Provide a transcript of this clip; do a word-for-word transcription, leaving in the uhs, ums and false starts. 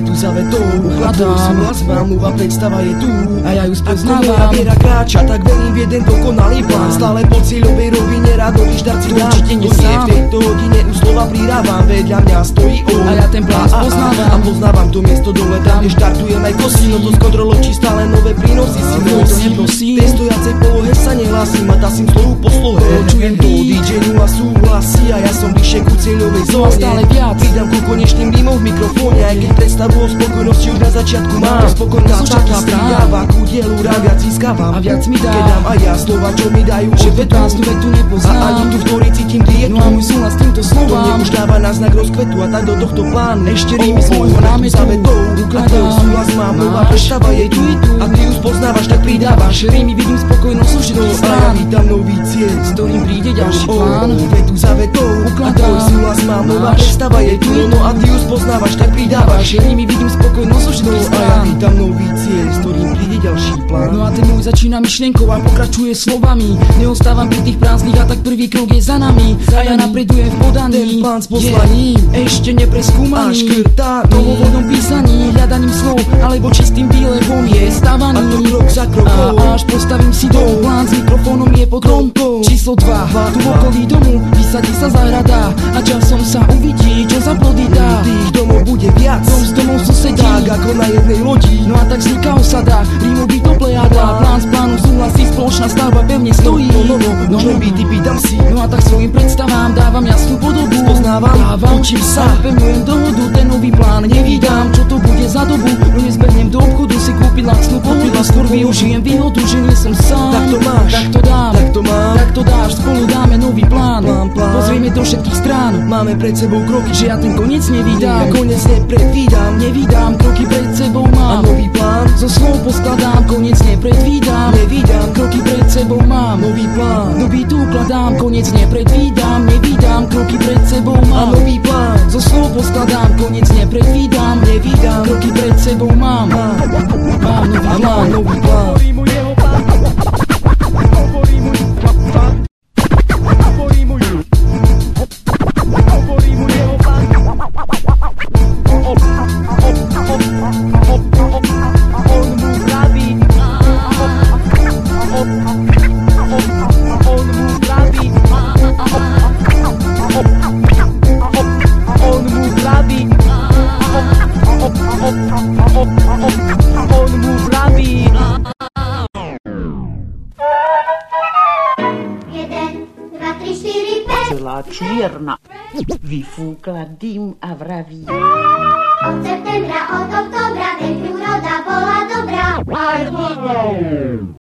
vetu za vetou ukladám. Súhlas mám, nová predstava je tu a ja ju spoznávam. Ako moja viera kráča, tak verím v jeden dokonalý plán. Stále po cieľovej rovine radový štart si dám. Určite nie sám. V tejto hodine už slova pridávam, vedľa mňa stojí on a ja ten plán spoznávam. A poznávam to miesto dole, tam kde štartujem aj kosí. No to s kontrolou či stále nové prínosy si nosím. V tej stojacej polohe sa nehlasím a tasím slovu po slohe. Počujem to dý džej a súhlasí a ja som bližšie ku cieľovej zóne. Stále viac pridám ku konečným dýmom v mikrofóne, aj keď predstavu o spokojnosti už na začiatku mám. Spokojná čaká pridáva ku dielu, rám viac získavam a viac mi dá. Keď dám aj ja slova, čo mi dajú že petnáctu vetu nepoznám a ani tu v ktorej cítim dietu. No a môj súhlas týmto slovám to nech už dáva náznak rozkvetu a tak do tohto plánu ešte rýmy z môjho námetu ukladám. Súhlas mám, nová predstava je tu a ty ju spoznávaš, tak pridávaš. Rýmy vidím spokojnosť zo všetkých strán a ja vítam nový cieľ, s ktorým príde ďalší plán. Vetu za vetou ukladám. Súhlas mám, nová predstava je tu no a ty ju spoznávaš, tak pridávaš. Rýmy vidím spokojnosť zo všetkých strán a ja vítam nový cieľ, s ktorým príde ďalší plán. No a ten môj začína myšlienkou a pokračuje slovami. Neostávam pri tých prázdnych a tak prvý krok je za nami a ja napredujem v podaní. Ten plán s poslaním ešte nepreskúmaný a škrtaný novovodnom písaní, hľadaním slov alebo čistým výlevom je stavaný. A to krok za krokom a až postavím si dom. Plán s mikrofónom je pod kromkou číslo dva. Tu v okolí domu vysadí sa záhrada a časom sa uvidí, čo za plody dá. Tých domov bude viac, dom s domov susedí, tak ako na jednej lodi. No a tak vzniká osada, rímový to plejada. Plán s plánu súhlasí, spoločná stavba pevne stojí. No, no, no, no, možno byty pýtam si. No a tak svojim predstavám dávam jasnú podobu. Spoznávam, dávam, učím sa, pevňujem dohodu, ten nový plán nevydám. Čo to bude za dobu, no nezbehnem do obchodu si kúpiť lacnú pohodu. Skôr využijem výhodu, že nie som sám. Tak to máš, tak to dám, tak to mám, tak to dáš, spolu dáme nový plán. Plán, plán. Pozrieme do všetkých strán, máme pred sebou kroky, že ja ten koniec nevydám. Ja koniec nepredvídam, nevydám, kroky pred sebou mám. A nový plán zo slov poskladám, koniec nepredvídam. Nevydám, kroky pred sebou mám. Nový plán, nový tu ukladám, koniec nepredvídam. Nevydám, kroky pred sebou mám. A nový plán zo slov poskladám, koniec nepredvídam. Nevydám, kroky pred sebou mám. Mám, mám nový a plán. mám nový plán. Celá čierna vyfúkla dym a vraví. Od septembra, od oktobra, veď úroda bola dobrá. Aj